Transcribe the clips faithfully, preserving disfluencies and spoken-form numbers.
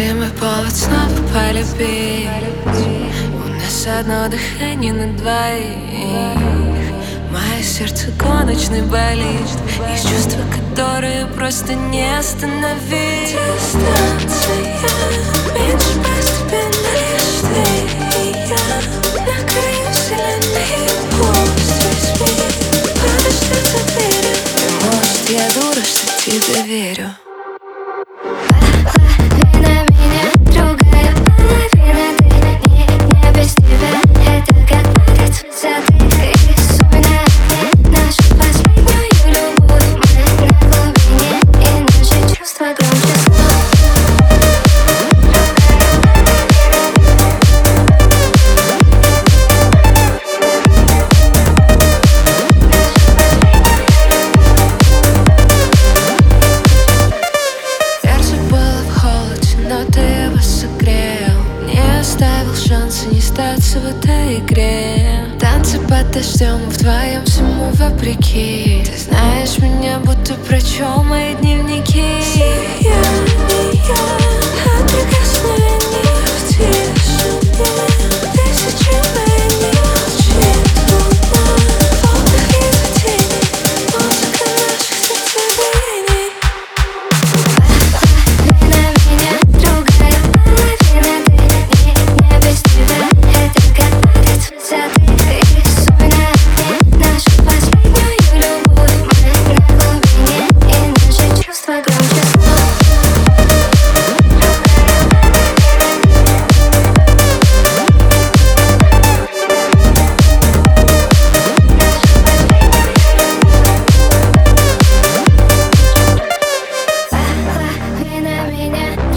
Ты мой повод снова полюбить. У нас одно дыхание на двоих. Мое сердце гоночный болит. Есть чувства, которые просто не остановить. Дистанция меньше постепенно, лишь ты и я. На краю вселенной пусть весь мир подождет за дверью. И может я дура, что тебе верю. Половина меня, другая половина ты. Не, не без тебя, это как падать с высоты. Рисуй на окне нашу последнюю любовь. Мы на глубине, и наши чувства громче слов. Но ты его согрел, не оставил шанса не статься в этой игре. Танцы под дождем, вдвоем всему вопреки. Ты знаешь меня, будто прочел мои дневники. Сияние от прикосновения в тишине. Тысячи мнений молчит луна. В волнах из-за тени музыка наших сердцебиений.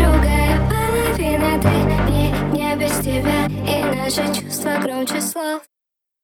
Без тебя, и наши чувства громче слов.